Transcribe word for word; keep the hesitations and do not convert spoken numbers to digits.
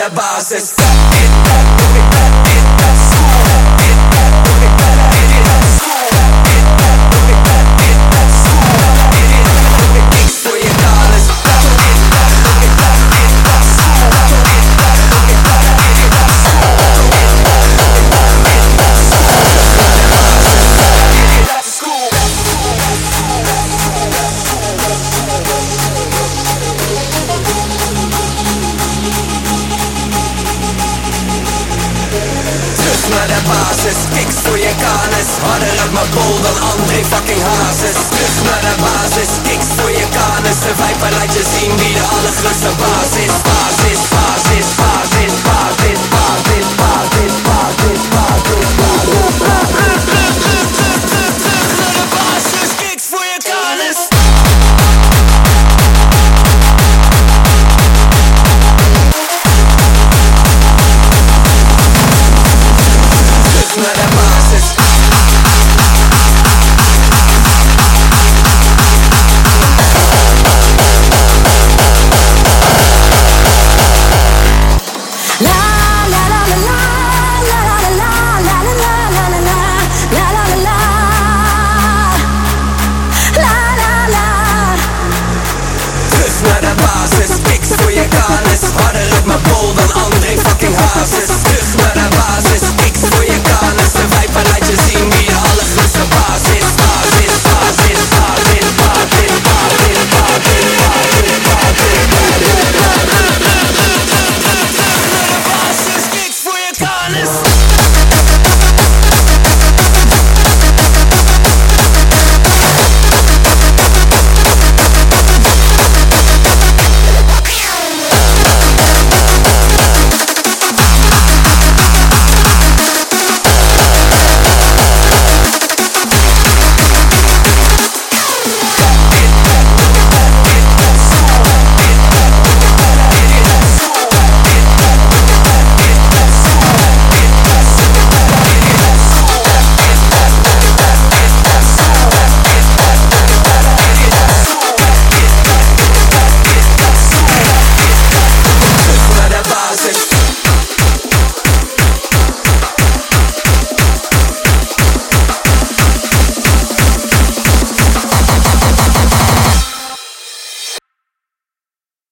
de basis. Hit that, doe ik dat, hit dat, hit that, doe ik dat, hit dat, hit that, doe ik dat, hit dat, hit that, doe ik niks voor je kanus. Hit that, doe ik dat, hit dat, hit that, doe ik dat, hit dat, hit that, doe ik dat, hit dat, hit dat, school. Naar de basis, kicks voor je kanus. Harder uit mijn bol dan André fucking Hazes. Terug naar de basis, kicks voor je kanus. De vijper laat je zien wie de allergrootste baas is. Basis, basis, basis, basis, basis, basis, basis, basis, basis. Terug naar de basis, kicks voor je kanus. Naar de basis. La la la la la la la la la la la la la la la la la la. Terug naar de basis, kicks voor je kanus. Harder uit mijn bol dan André fucking Hazes.